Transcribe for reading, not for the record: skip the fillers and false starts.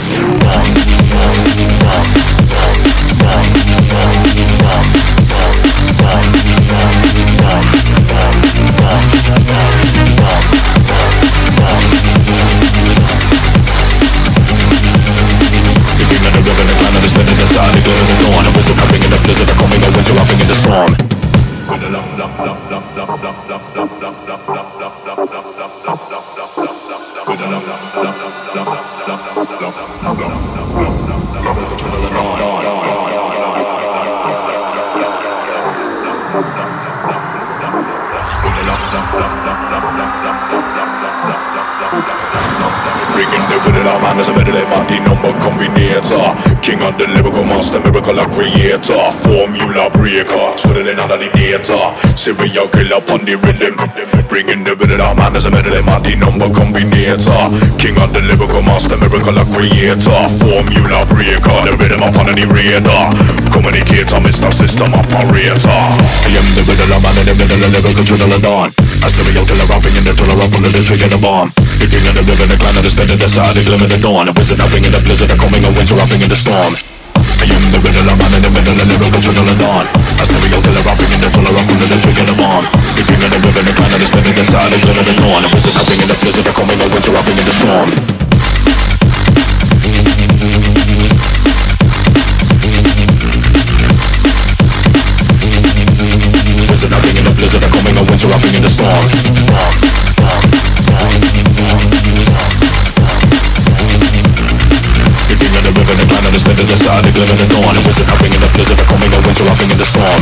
King of the lyrical monster, miracle creator, formula breaker, twiddling out of the data, serial killer on the rhythm, bringing the rhythm out, man, as a medley, the number combinator. King of the lyrical monster, miracle creator, formula breaker, the rhythm up on the radar, communicator, Mr. System Operator. I am the rhythm man in the middle of lyrical twiddle of dawn, a serial killer rapping in the thriller up on the trigger the bomb. The king of the river, the clan of the spin of the side, the glimmer the dawn, a wizard upping in the blizzard, the coming of winter upping in the storm. I am the riddle, man in the middle of lyrical twiddle of dawn, a serial killer rapping in the thriller up on the trigger the bomb. The king of the river, the clan of the spin of the side, the glimmer the dawn, a wizard upping in the blizzard, the coming of winter upping in the storm. Wizard upping in the blizzard, the coming of winter upping in the storm. The river, the clan of the spin of the side, the glimmer the dawn, a wizard upping in the blizzard, the coming of winter upping in the storm.